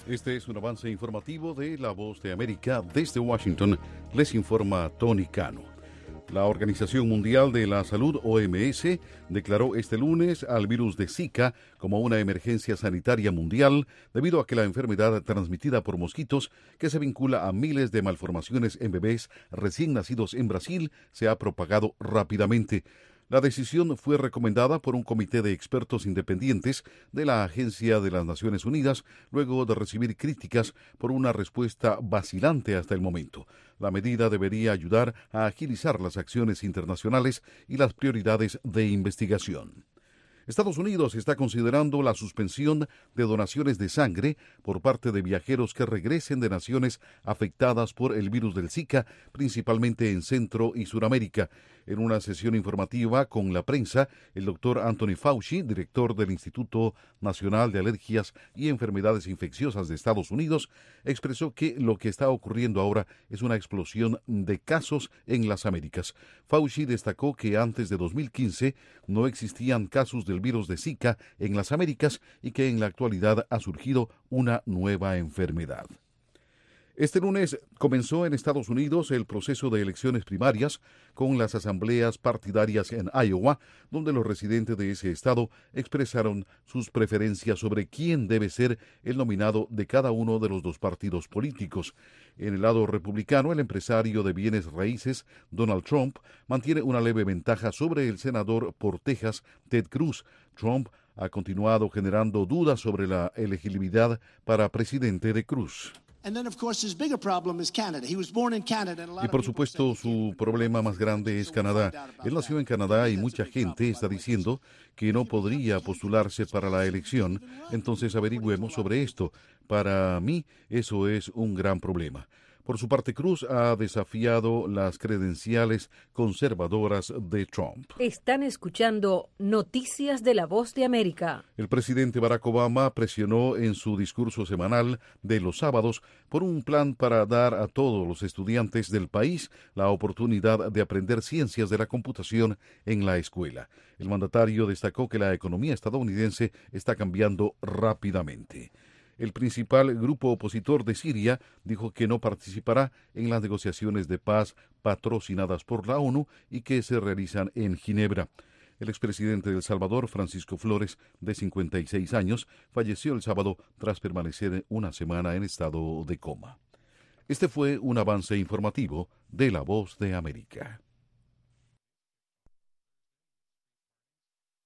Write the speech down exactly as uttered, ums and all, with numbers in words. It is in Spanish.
Este es un avance informativo de La Voz de América. Desde Washington les informa Tony Cano. La Organización Mundial de la Salud, O M S, declaró este lunes al virus de Zika como una emergencia sanitaria mundial debido a que la enfermedad transmitida por mosquitos, que se vincula a miles de malformaciones en bebés recién nacidos en Brasil, se ha propagado rápidamente. La decisión fue recomendada por un comité de expertos independientes de la Agencia de las Naciones Unidas, luego de recibir críticas por una respuesta vacilante hasta el momento. La medida debería ayudar a agilizar las acciones internacionales y las prioridades de investigación. Estados Unidos está considerando la suspensión de donaciones de sangre por parte de viajeros que regresen de naciones afectadas por el virus del Zika, principalmente en Centro y Suramérica. En una sesión informativa con la prensa, el doctor Anthony Fauci, director del Instituto Nacional de Alergias y Enfermedades Infecciosas de Estados Unidos, expresó que lo que está ocurriendo ahora es una explosión de casos en las Américas. Fauci destacó que antes de dos mil quince no existían casos del virus de Zika en las Américas y que en la actualidad ha surgido una nueva enfermedad. Este lunes comenzó en Estados Unidos el proceso de elecciones primarias con las asambleas partidarias en Iowa, donde los residentes de ese estado expresaron sus preferencias sobre quién debe ser el nominado de cada uno de los dos partidos políticos. En el lado republicano, el empresario de bienes raíces, Donald Trump, mantiene una leve ventaja sobre el senador por Texas, Ted Cruz. Trump ha continuado generando dudas sobre la elegibilidad para presidente de Cruz. Y por supuesto, su problema más grande es Canadá. Él nació en Canadá y mucha gente está diciendo que no podría postularse para la elección. Entonces averigüemos sobre esto. Para mí, eso es un gran problema. Por su parte, Cruz ha desafiado las credenciales conservadoras de Trump. Están escuchando Noticias de la Voz de América. El presidente Barack Obama presionó en su discurso semanal de los sábados por un plan para dar a todos los estudiantes del país la oportunidad de aprender ciencias de la computación en la escuela. El mandatario destacó que la economía estadounidense está cambiando rápidamente. El principal grupo opositor de Siria dijo que no participará en las negociaciones de paz patrocinadas por la ONU y que se realizan en Ginebra. El expresidente de El Salvador, Francisco Flores, de cincuenta y seis años, falleció el sábado tras permanecer una semana en estado de coma. Este fue un avance informativo de La Voz de América.